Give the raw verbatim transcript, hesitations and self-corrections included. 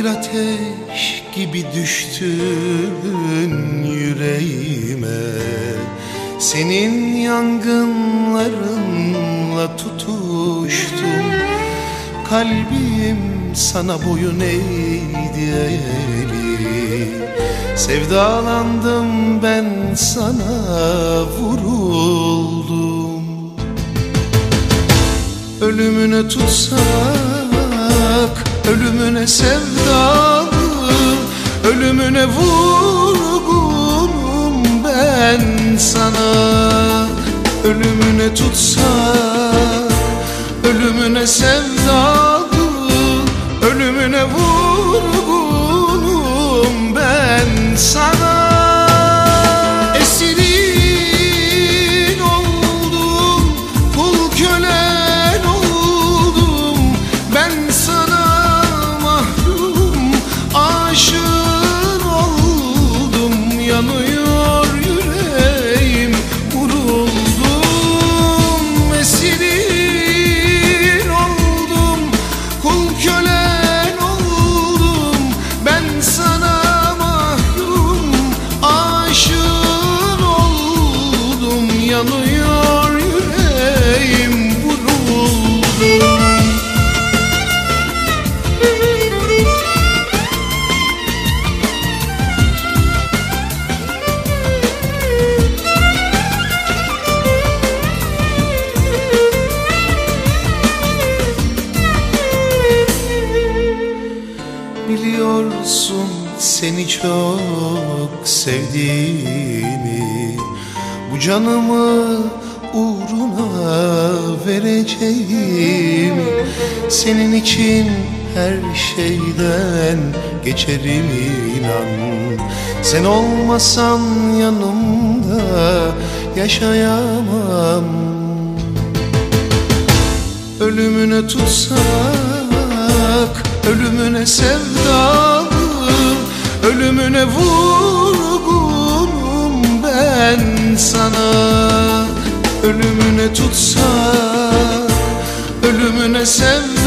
Bir ateş gibi düştün yüreğime, senin yangınlarınla tutuştum. Kalbim sana boyun eğdi eğeli, sevdalandım ben sana, vuruldum. Ölümüne tutsak, ölümüne sevdalı, ölümüne vurgunum ben sana. Ölümüne tutsak, ölümüne sevdalı, ölümüne vurgunum ben sana. Esirin oldum, kul kölen oldum ben sana, mahrum aşığın oldum. Yanıyor yüreğim, vuruldum. Esirin oldum, kul kölen oldum ben sana, mahrum aşığın oldum. Yanıyor yüreğim, vuruldum. Biliyorsun seni çok sevdiğimi, bu canımı uğruna vereceğim. Senin için her şeyden geçerim inan. Sen olmasan yanımda yaşayamam. Ölümüne tutsak, ölümüne sevdalı, ölümüne vurgunum ben sana. Ölümüne tutsak, ölümüne sevdalı,